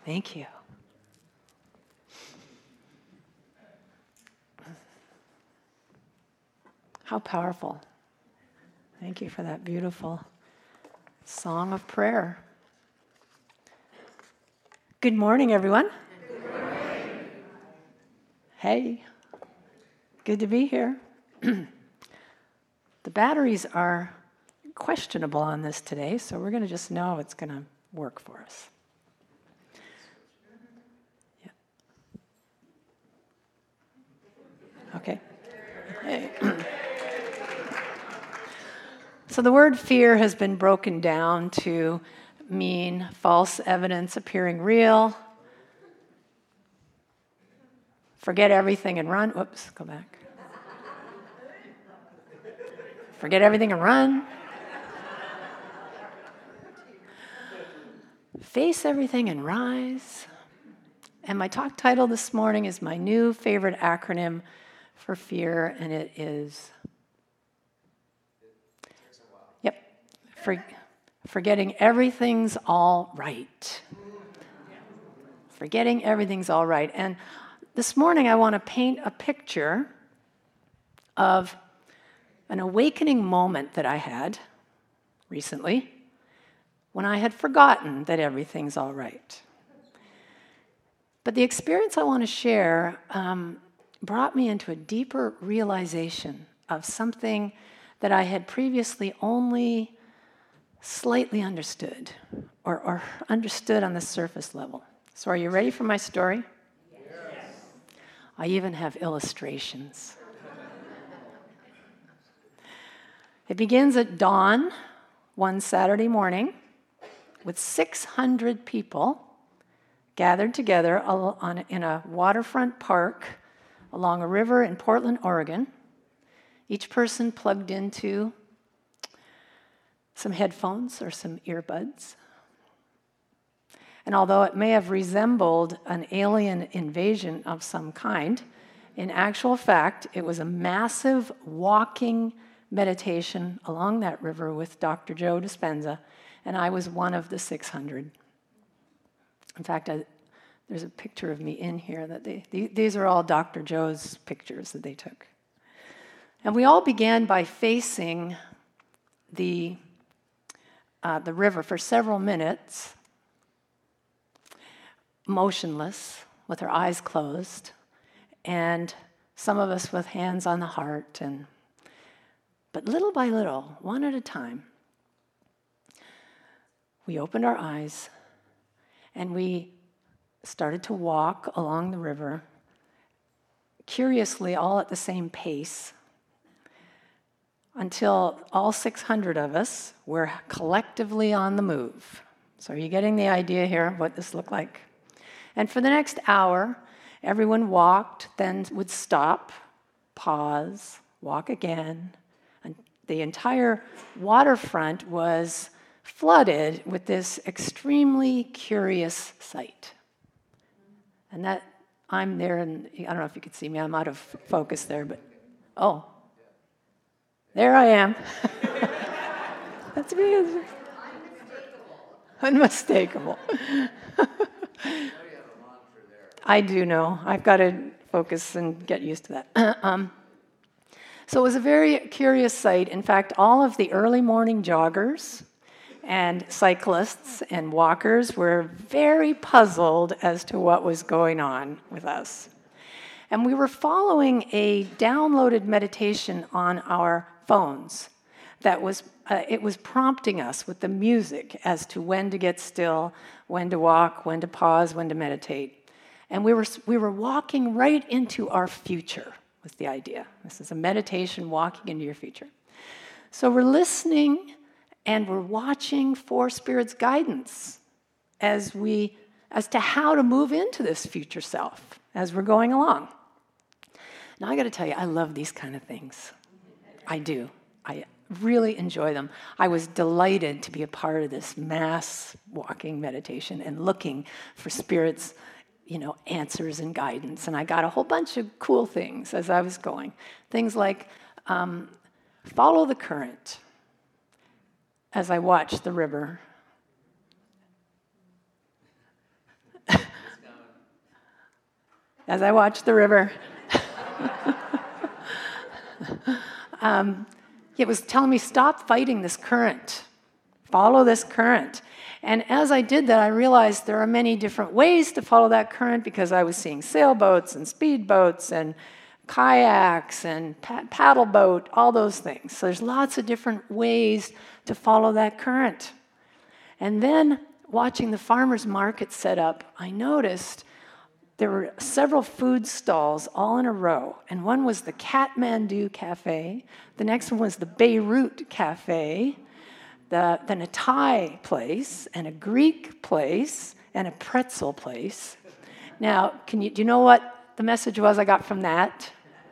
Thank you. How powerful. Thank you for that beautiful song of prayer. Good morning, everyone. Good morning. Hey, good to be here. The batteries are questionable on this today, so we're going to just know it's going to work for us. Yeah. Okay. Hey. So the word fear has been broken down to mean false evidence appearing real. Forget everything and run. Whoops, go back. Forget everything and run. Face everything and rise. And my talk title this morning is my new favorite acronym for fear, and it is, forgetting everything's all right. Forgetting everything's all right. And this morning I want to paint a picture of an awakening moment that I had recently when I had forgotten that everything's all right. But the experience I want to share brought me into a deeper realization of something that I had previously only slightly understood, or understood on the surface level. So are you ready for my story? Yes. I even have illustrations. It begins at dawn one Saturday morning with 600 people gathered together in a waterfront park along a river in Portland, Oregon. Each person plugged into some headphones or some earbuds. And although it may have resembled an alien invasion of some kind, in actual fact, it was a massive walking meditation along that river with Dr. Joe Dispenza, and I was one of the 600. In fact, there's a picture of me in here that these are all Dr. Joe's pictures that they took. And we all began by facing the river for several minutes, motionless, with our eyes closed, and some of us with hands on the heart. But little by little, one at a time, we opened our eyes and we started to walk along the river, curiously all at the same pace, until all 600 of us were collectively on the move. So are you getting the idea here of what this looked like? And for the next hour, everyone walked, then would stop, pause, walk again. And the entire waterfront was flooded with this extremely curious sight. And that, I'm there, and I don't know if you can see me, I'm out of focus there, but, oh. There I am. That's me. Unmistakable. I do know. I've got to focus and get used to that. So it was a very curious sight. In fact, all of the early morning joggers and cyclists and walkers were very puzzled as to what was going on with us. And we were following a downloaded meditation on our phones that was it was prompting us with the music as to when to get still, when to walk, when to pause, when to meditate. And we were walking right into our future was the idea. This is a meditation walking into your future. So we're listening and we're watching for Spirit's guidance as to how to move into this future self as we're going along. Now, I got to tell you, I love these kind of things. I do. I really enjoy them. I was delighted to be a part of this mass walking meditation and looking for Spirit's, answers and guidance. And I got a whole bunch of cool things as I was going. Things like follow the current as I watched the river. as I watched the river. It was telling me, stop fighting this current. Follow this current. And as I did that, I realized there are many different ways to follow that current because I was seeing sailboats and speedboats and kayaks and paddle boat, all those things. So there's lots of different ways to follow that current. And then watching the farmers market set up, I noticed there were several food stalls all in a row. And one was the Kathmandu Cafe. The next one was the Beirut Cafe. Then a Thai place, and a Greek place, and a pretzel place. Now, do you know what the message was I got from that?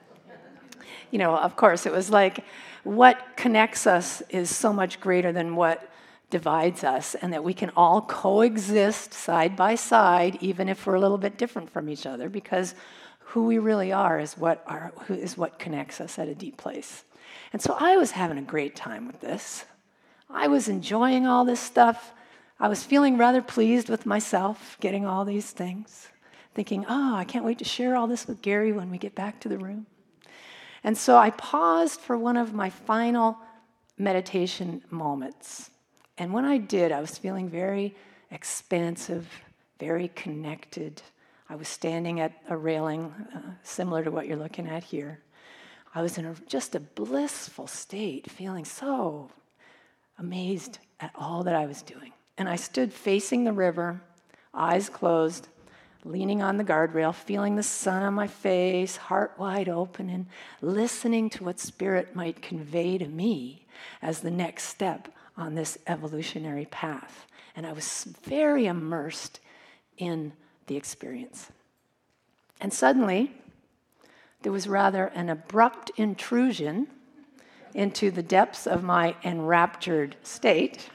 You know, of course, it was like, what connects us is so much greater than what divides us, and that we can all coexist side by side, even if we're a little bit different from each other, because who we really are is what connects us at a deep place. And so I was having a great time with this. I was enjoying all this stuff. I was feeling rather pleased with myself, getting all these things, thinking, oh, I can't wait to share all this with Gary when we get back to the room. And so I paused for one of my final meditation moments. And when I did, I was feeling very expansive, very connected. I was standing at a railing similar to what you're looking at here. I was in just a blissful state, feeling so amazed at all that I was doing. And I stood facing the river, eyes closed, leaning on the guardrail, feeling the sun on my face, heart wide open, and listening to what Spirit might convey to me as the next step on this evolutionary path. And I was very immersed in the experience. And suddenly, there was rather an abrupt intrusion into the depths of my enraptured state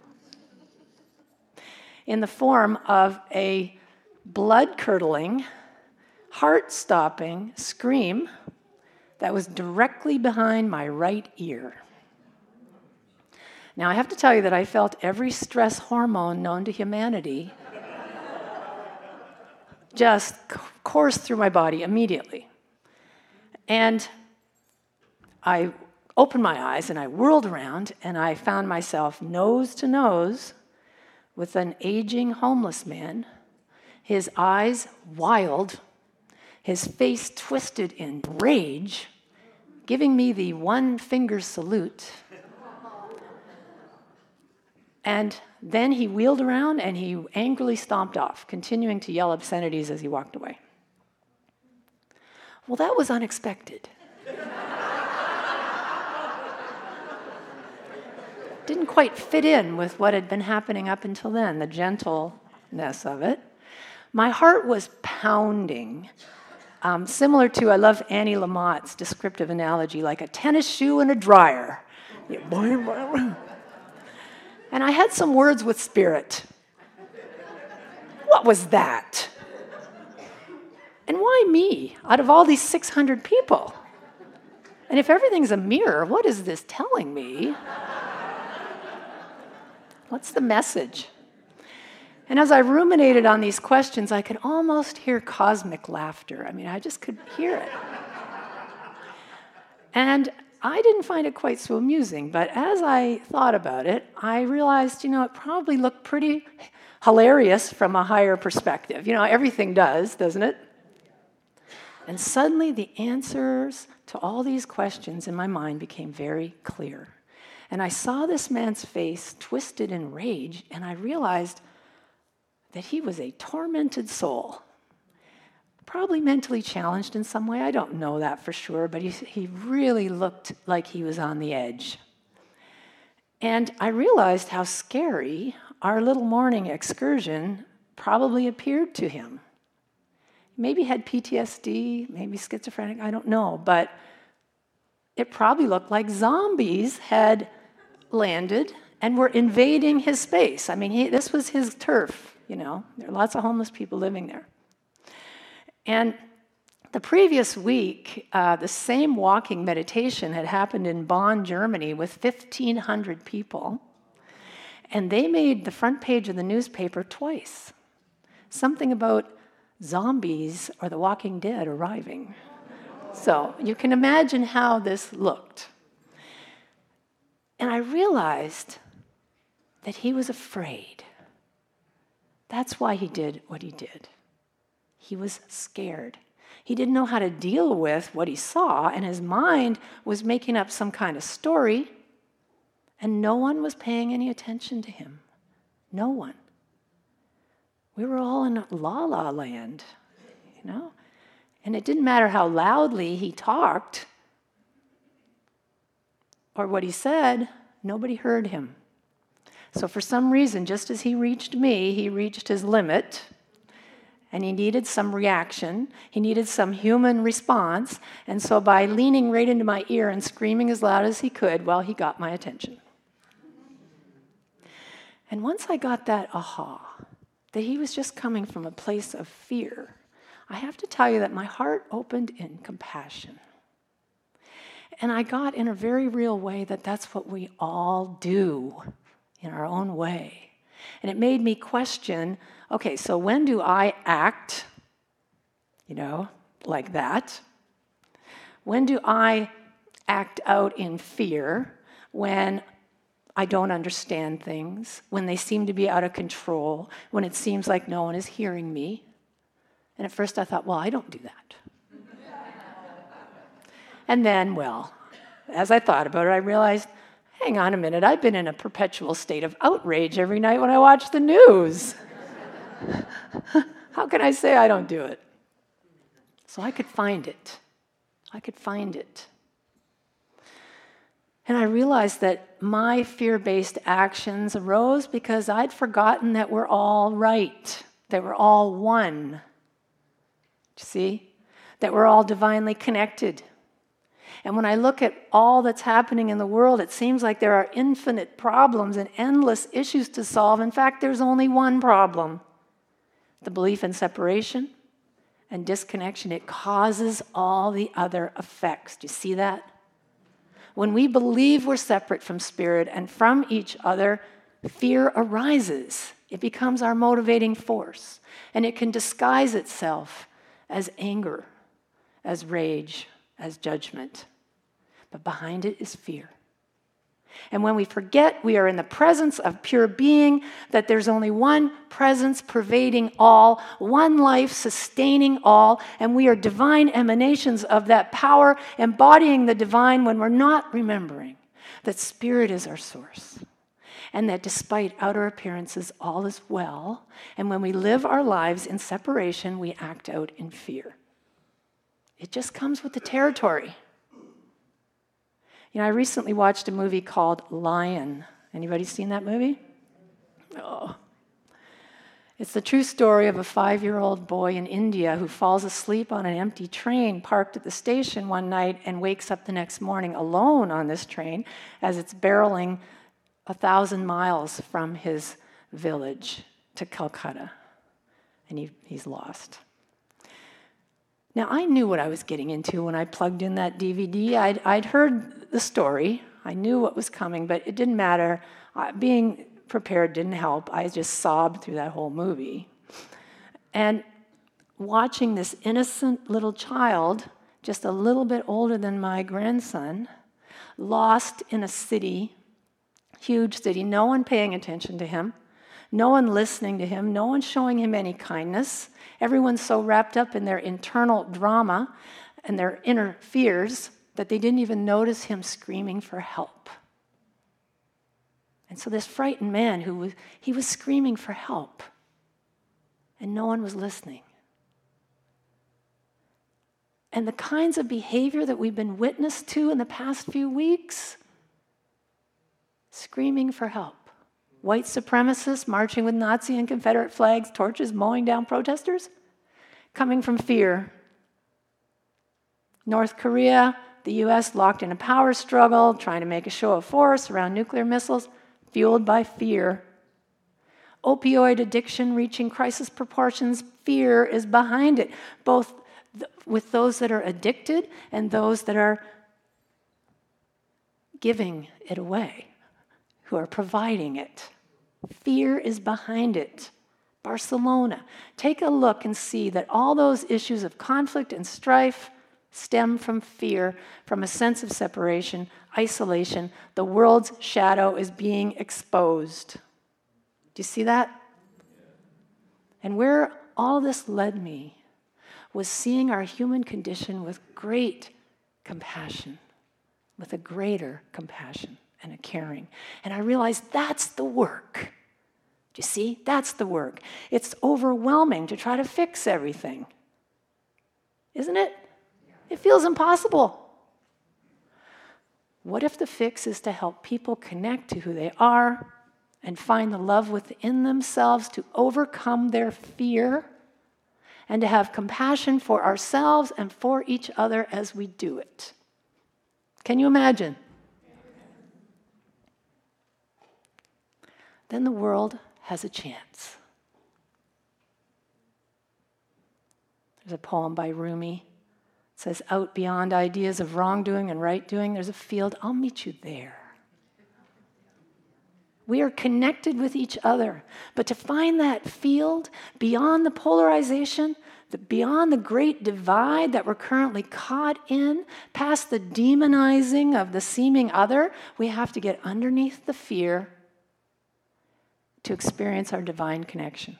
in the form of a blood-curdling, heart-stopping scream that was directly behind my right ear. Now, I have to tell you that I felt every stress hormone known to humanity just course through my body immediately. And I opened my eyes and I whirled around and I found myself nose to nose with an aging homeless man, his eyes wild, his face twisted in rage, giving me the one-finger salute. And then he wheeled around and he angrily stomped off, continuing to yell obscenities as he walked away. Well, that was unexpected. Didn't quite fit in with what had been happening up until then, the gentleness of it. My heart was pounding, similar to, I love Annie Lamott's descriptive analogy, like a tennis shoe and a dryer. And I had some words with Spirit. What was that? And why me, out of all these 600 people? And if everything's a mirror, what is this telling me? What's the message? And as I ruminated on these questions, I could almost hear cosmic laughter. I mean, I just could hear it. And I didn't find it quite so amusing, but as I thought about it, I realized, it probably looked pretty hilarious from a higher perspective. Everything does, doesn't it? And suddenly the answers to all these questions in my mind became very clear. And I saw this man's face twisted in rage, and I realized that he was a tormented soul. Probably mentally challenged in some way. I don't know that for sure, but he really looked like he was on the edge. And I realized how scary our little morning excursion probably appeared to him. Maybe had PTSD, maybe schizophrenic, I don't know, but it probably looked like zombies had landed and were invading his space. I mean, this was his turf, There are lots of homeless people living there. And the previous week, the same walking meditation had happened in Bonn, Germany, with 1,500 people. And they made the front page of the newspaper twice. Something about zombies or the Walking Dead arriving. So you can imagine how this looked. And I realized that he was afraid. That's why he did what he did. He was scared. He didn't know how to deal with what he saw, and his mind was making up some kind of story, and no one was paying any attention to him. No one. We were all in la-la land, you know? And it didn't matter how loudly he talked or what he said, nobody heard him. So for some reason, just as he reached me, he reached his limit, and he needed some reaction. He needed some human response. And so by leaning right into my ear and screaming as loud as he could, well, he got my attention. And once I got that aha, that he was just coming from a place of fear, I have to tell you that my heart opened in compassion. And I got in a very real way that that's what we all do in our own way. And it made me question, okay, so when do I act, like that? When do I act out in fear? When I don't understand things, when they seem to be out of control, when it seems like no one is hearing me? And at first I thought, well, I don't do that. And then, well, as I thought about it, I realized, hang on a minute, I've been in a perpetual state of outrage every night when I watch the news. How can I say I don't do it? So I could find it. And I realized that my fear-based actions arose because I'd forgotten that we're all right, that we're all one. Do you see? That we're all divinely connected. And when I look at all that's happening in the world, it seems like there are infinite problems and endless issues to solve. In fact, there's only one problem: the belief in separation and disconnection. It causes all the other effects. Do you see that? When we believe we're separate from Spirit and from each other, fear arises. It becomes our motivating force. And it can disguise itself as anger, as rage, as judgment. But behind it is fear. And when we forget we are in the presence of pure being, that there's only one presence pervading all, one life sustaining all, and we are divine emanations of that power, embodying the divine, when we're not remembering that Spirit is our source, and that despite outer appearances, all is well, and when we live our lives in separation, we act out in fear. It just comes with the territory. I recently watched a movie called Lion. Anybody seen that movie? Oh. It's the true story of a 5-year-old boy in India who falls asleep on an empty train parked at the station one night and wakes up the next morning alone on this train as it's barreling 1,000 miles from his village to Calcutta. And he's lost. Now, I knew what I was getting into when I plugged in that DVD. I'd heard the story. I knew what was coming, but it didn't matter. Being prepared didn't help. I just sobbed through that whole movie. And watching this innocent little child, just a little bit older than my grandson, lost in a city, huge city, no one paying attention to him, no one listening to him, no one showing him any kindness. Everyone's so wrapped up in their internal drama and their inner fears that they didn't even notice him screaming for help. And so this frightened man he was screaming for help, and no one was listening. And the kinds of behavior that we've been witness to in the past few weeks, screaming for help. White supremacists marching with Nazi and Confederate flags, torches mowing down protesters, coming from fear. North Korea, the U.S. locked in a power struggle, trying to make a show of force around nuclear missiles, fueled by fear. Opioid addiction reaching crisis proportions, fear is behind it, both with those that are addicted and those that are giving it away, who are providing it. Fear is behind it. Barcelona. Take a look and see that all those issues of conflict and strife stem from fear, from a sense of separation, isolation. The world's shadow is being exposed. Do you see that? And where all this led me was seeing our human condition with great compassion, with a greater compassion and a caring. And I realized that's the work. Do you see? That's the work. It's overwhelming to try to fix everything. Isn't it? It feels impossible. What if the fix is to help people connect to who they are and find the love within themselves to overcome their fear and to have compassion for ourselves and for each other as we do it? Can you imagine? Then the world has a chance. There's a poem by Rumi. It says, out beyond ideas of wrongdoing and right doing, there's a field. I'll meet you there. We are connected with each other. But to find that field beyond the polarization, beyond the great divide that we're currently caught in, past the demonizing of the seeming other, we have to get underneath the fear to experience our divine connection.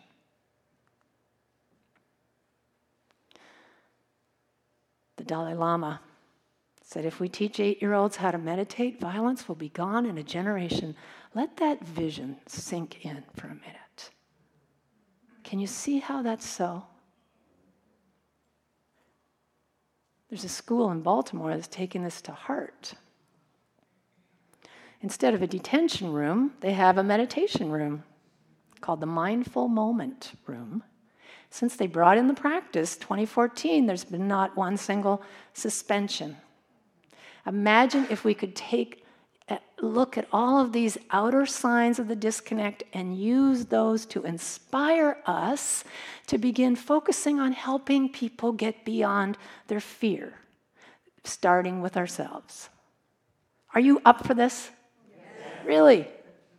The Dalai Lama said, if we teach 8-year-olds how to meditate, violence will be gone in a generation. Let that vision sink in for a minute. Can you see how that's so? There's a school in Baltimore that's taking this to heart. Instead of a detention room, they have a meditation room called the Mindful Moment Room. Since they brought in the practice, 2014, there's been not one single suspension. Imagine if we could take a look at all of these outer signs of the disconnect and use those to inspire us to begin focusing on helping people get beyond their fear, starting with ourselves. Are you up for this? Yes. Really?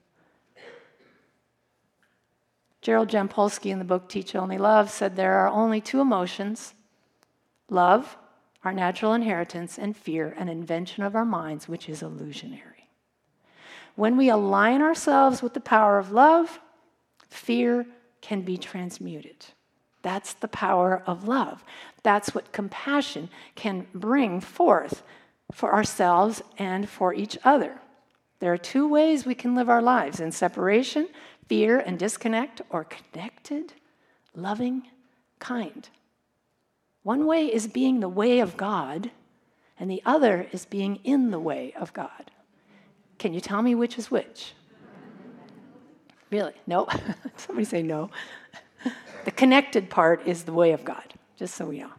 Gerald Jampolsky in the book Teach Only Love said there are only 2 emotions: love, our natural inheritance, and fear, an invention of our minds, which is illusionary. When we align ourselves with the power of love, fear can be transmuted. That's the power of love. That's what compassion can bring forth for ourselves and for each other. There are 2 ways we can live our lives: in separation, fear and disconnect, or connected, loving, kind. One way is being the way of God, and the other is being in the way of God. Can you tell me which is which? Really? No? Somebody say no. The connected part is the way of God, just so we know.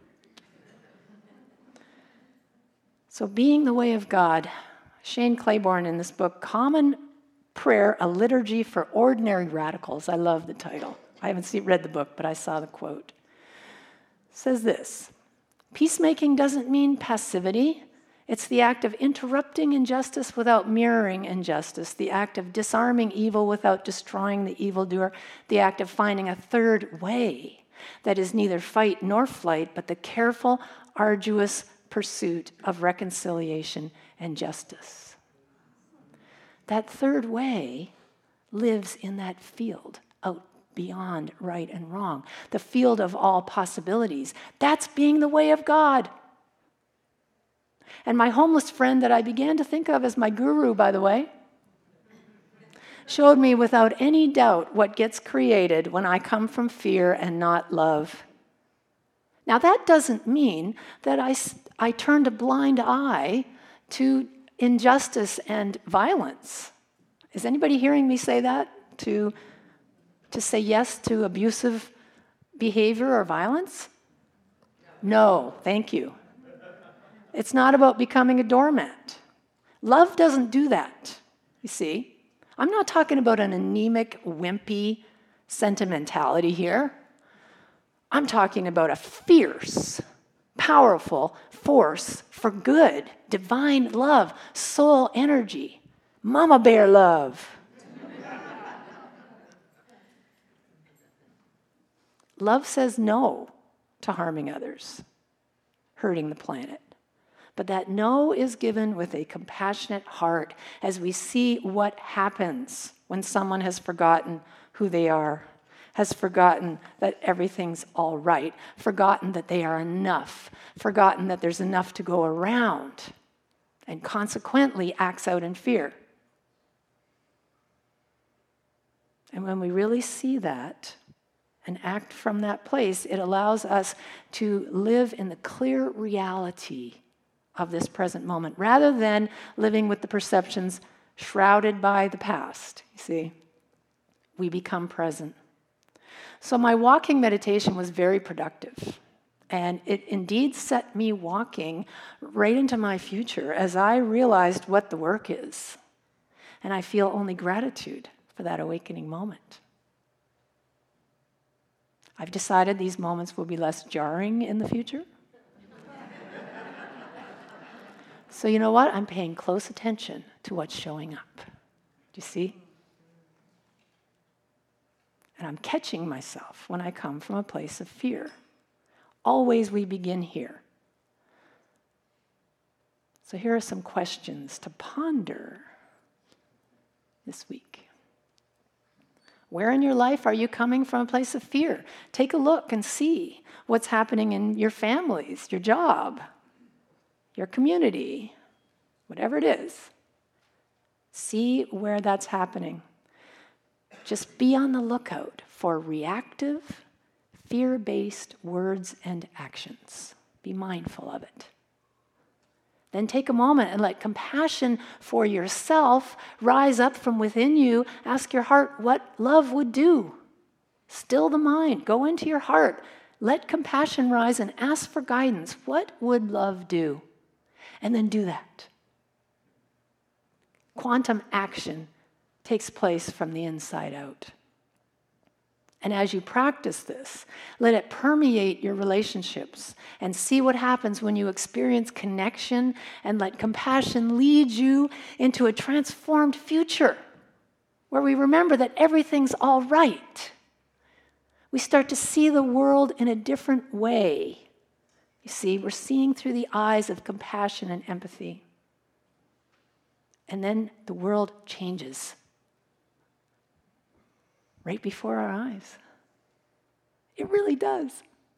So being the way of God, Shane Claiborne in this book, Common Prayer, A Liturgy for Ordinary Radicals. I love the title. I haven't read the book, but I saw the quote. It says this: peacemaking doesn't mean passivity. It's the act of interrupting injustice without mirroring injustice, the act of disarming evil without destroying the evildoer, the act of finding a third way that is neither fight nor flight, but the careful, arduous pursuit of reconciliation and justice. That third way lives in that field out beyond right and wrong, the field of all possibilities. That's being the way of God. And my homeless friend that I began to think of as my guru, by the way, showed me without any doubt what gets created when I come from fear and not love. Now, that doesn't mean that I turned a blind eye to injustice and violence. Is anybody hearing me say that? To say yes to abusive behavior or violence? No, thank you. It's not about becoming a doormat. Love doesn't do that, you see. I'm not talking about an anemic, wimpy sentimentality here. I'm talking about a fierce, powerful force for good, divine love, soul energy, mama bear love. Love says no to harming others, hurting the planet. But that no is given with a compassionate heart as we see what happens when someone has forgotten who they are, has forgotten that everything's all right, forgotten that they are enough, forgotten that there's enough to go around, and consequently acts out in fear. And when we really see that and act from that place, it allows us to live in the clear reality of this present moment, rather than living with the perceptions shrouded by the past. You see, we become present. So my walking meditation was very productive, and it indeed set me walking right into my future as I realized what the work is. And I feel only gratitude for that awakening moment. I've decided these moments will be less jarring in the future. So you know what? I'm paying close attention to what's showing up. Do you see? And I'm catching myself when I come from a place of fear. Always we begin here. So here are some questions to ponder this week. Where in your life are you coming from a place of fear? Take a look and see what's happening in your families, your job, your community, whatever it is. See where that's happening. Just be on the lookout for reactive, fear-based words and actions. Be mindful of it. Then take a moment and let compassion for yourself rise up from within you. Ask your heart what love would do. Still the mind. Go into your heart. Let compassion rise and ask for guidance. What would love do? And then do that. Quantum action takes place from the inside out. And as you practice this, let it permeate your relationships and see what happens when you experience connection, and let compassion lead you into a transformed future where we remember that everything's all right. We start to see the world in a different way. You see, we're seeing through the eyes of compassion and empathy. And then the world changes right before our eyes. It really does.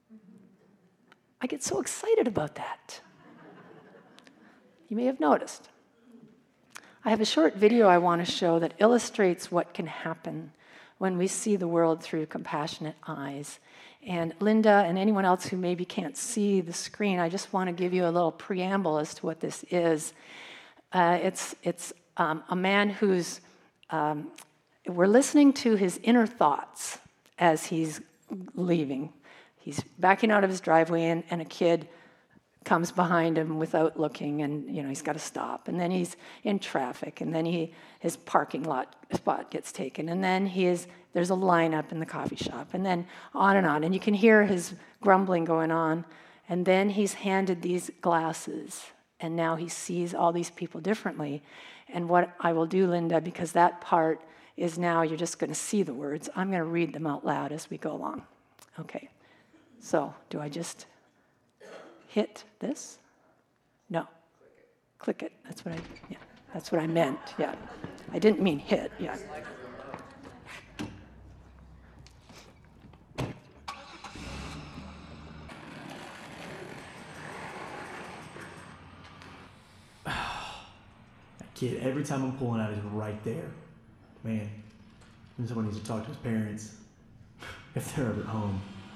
I get so excited about that. You may have noticed. I have a short video I want to show that illustrates what can happen when we see the world through compassionate eyes. And Linda and anyone else who maybe can't see the screen, I just want to give you a little preamble as to what this is. It's a man who's, we're listening to his inner thoughts as he's leaving. He's backing out of his driveway, and a kid comes behind him without looking, and he's got to stop. And then he's in traffic, and then his parking lot spot gets taken, and then there's a lineup in the coffee shop, and then on, and you can hear his grumbling going on. And then he's handed these glasses, and now he sees all these people differently. And what I will do, Linda, because that part is now you're just going to see the words, I'm going to read them out loud as we go along. Okay. So, do I just hit this? No. Click it. That's what I meant. Yeah. I didn't mean hit. Yeah. Kid, every time I'm pulling out, is right there. Man, someone needs to talk to his parents if they're ever home.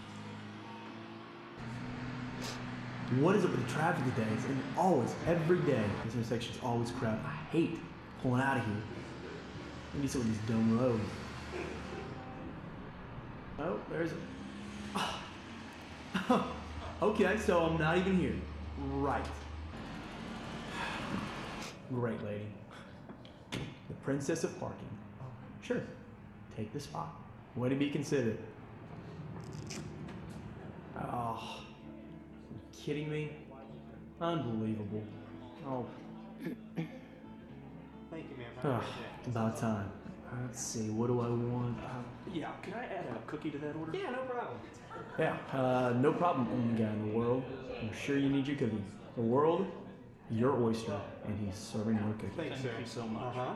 What is up with the traffic today? It's always, every day, this intersection's always crowded. I hate pulling out of here. Maybe some of these dumb roads. Oh, there's a... Oh. Okay, so I'm not even here. Right. Great lady. The princess of parking. Oh, sure. Take the spot. Way to be considered. Oh. Kidding me? Unbelievable. Oh. Thank you, ma'am. Oh, about time. Let's see, what do I want? Yeah, can I add a cookie to that order? Yeah, no problem. No problem, only guy in the world. I'm sure you need your cookies. The world, your oyster, and he's serving your cookies. Thanks, sir. Thank you so much. Uh-huh.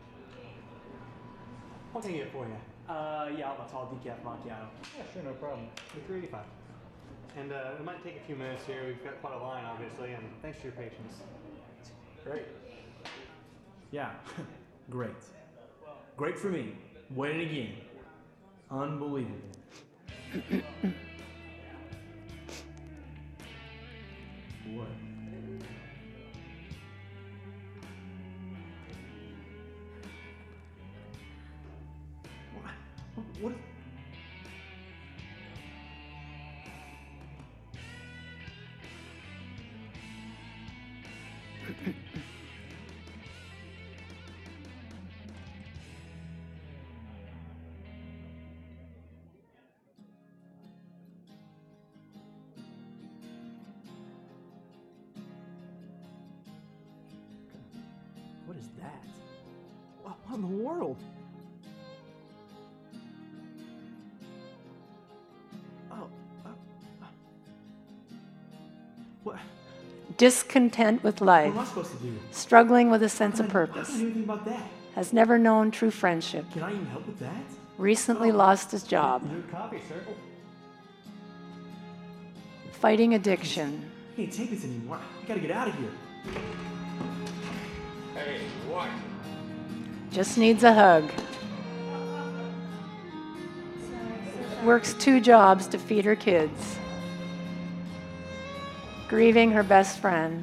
What can I get for you? Yeah, I'll tall decaf macchiato. Yeah, sure, no problem. For $3.85. And it might take a few minutes here. We've got quite a line, obviously, and thanks for your patience. Great. Yeah, great. Great for me. Winning again. Unbelievable. What? What? What is that? What in the world? What? Discontent with What life, am I supposed to do? struggling with a sense of I purpose, don't know anything about that. has never known true friendship, Can I even help with that? recently lost his job, New copy, sir. fighting addiction, I can't take this anymore. I gotta get out of here. Hey, what? just needs a hug. Works 2 jobs to feed her kids. Grieving her best friend.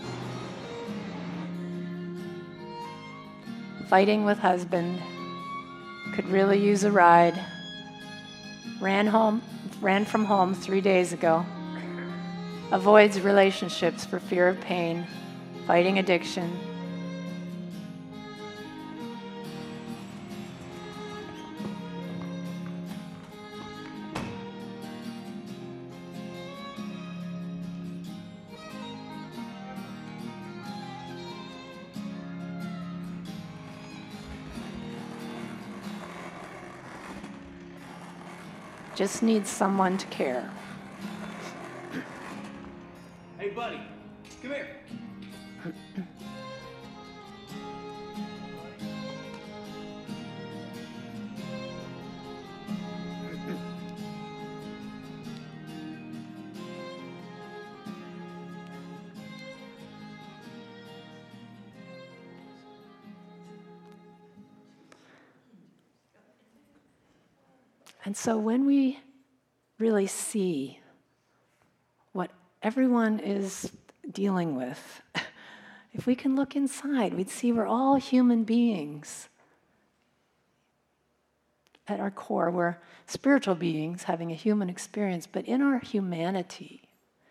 Fighting with husband. Could really use a ride. Ran from home 3 days ago. Avoids relationships for fear of pain. Fighting addiction. Just needs someone to care. Hey, buddy, come here. And so when we really see what everyone is dealing with, if we can look inside, we'd see we're all human beings. At our core, we're spiritual beings having a human experience, but in our humanity,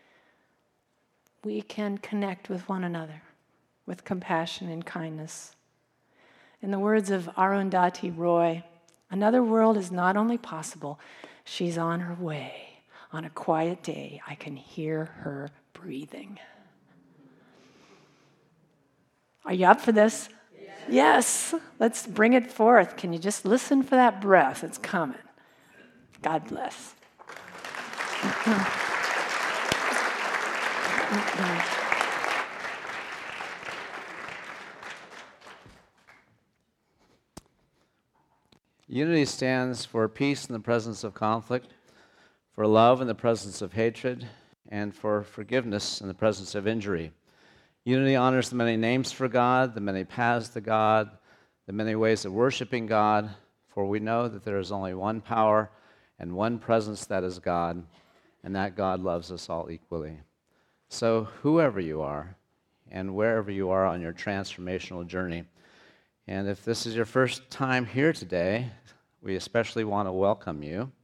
we can connect with one another with compassion and kindness. In the words of Arundhati Roy, another world is not only possible, she's on her way. On a quiet day, I can hear her breathing. Are you up for this? Yes. Let's bring it forth. Can you just listen for that breath? It's coming. God bless. Unity stands for peace in the presence of conflict, for love in the presence of hatred, and for forgiveness in the presence of injury. Unity honors the many names for God, the many paths to God, the many ways of worshiping God, for we know that there is only one power and one presence that is God, and that God loves us all equally. So whoever you are, and wherever you are on your transformational journey, and if this is your first time here today, we especially want to welcome you.